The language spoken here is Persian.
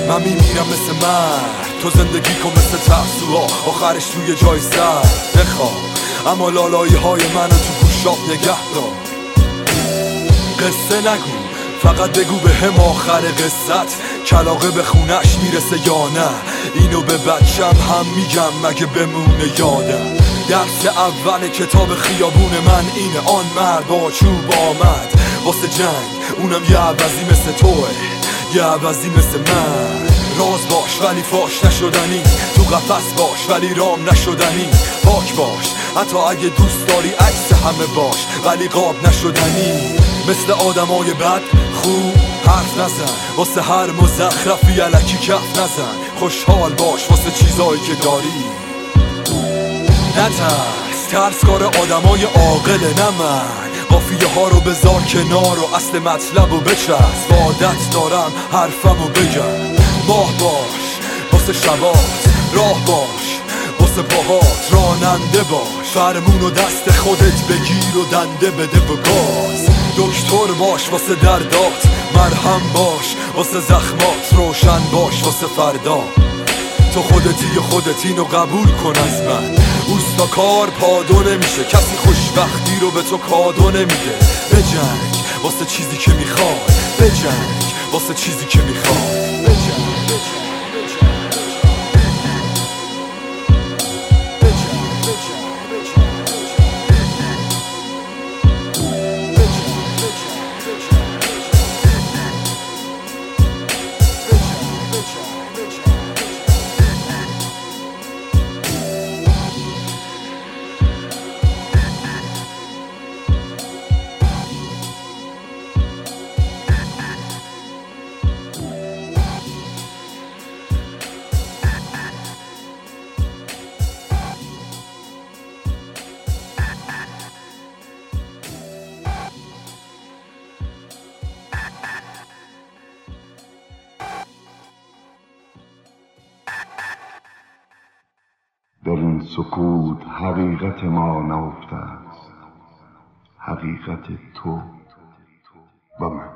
من میمیرم مثل مرد، تو زندگی کن مثل ترسوها، آخرش توی جای سر بخواه. اما لالایی های منو تو گوشات نگه دار. قصه نگو، فقط بگو به هم آخر قصت کلاغه به خونش میرسه یا نه. اینو به بچم هم میگم مگه بمونه یادم. درس اول کتاب خیابون من اینه، آن مرد با چوب آمد واسه جنگ، اونم یه عوضی مثل توه، یه عوضی مثل من. راز باش ولی فاش نشدنی، تو قفس باش ولی رام نشدنی. پاک باش حتی اگه دوست داری عکس همه باش ولی قاب نشدنی. مثل آدمای بد خوب حرف نزن، واسه هر مزخرفی الکی کف نزن. خوشحال باش واسه چیزایی که داری، نترس، ترس کار آدمای عاقله نه من. قافیه ها رو بذار کنار و اصل مطلب رو بچسب. عادت دارم حرفمو بگم. ماه باش واسه شبات، راه باش واسه پاهات، راننده باش، فرمون و دست خودت بگیر و دنده بده به گاز. دکتر باش واسه دردات، مرهم باش واسه زخمات، روشن باش واسه فردا. تو خودتی و خودت اینو قبول کن از من. اوستا کار پادو نمیشه، کسی خوشبختی رو به تو کادو نمیده. بجنگ واسه چیزی که میخوای، بجنگ واسه چیزی که میخوای، بجنگ. در این سکوت حقیقت ما نهفته است، حقیقت تو و من.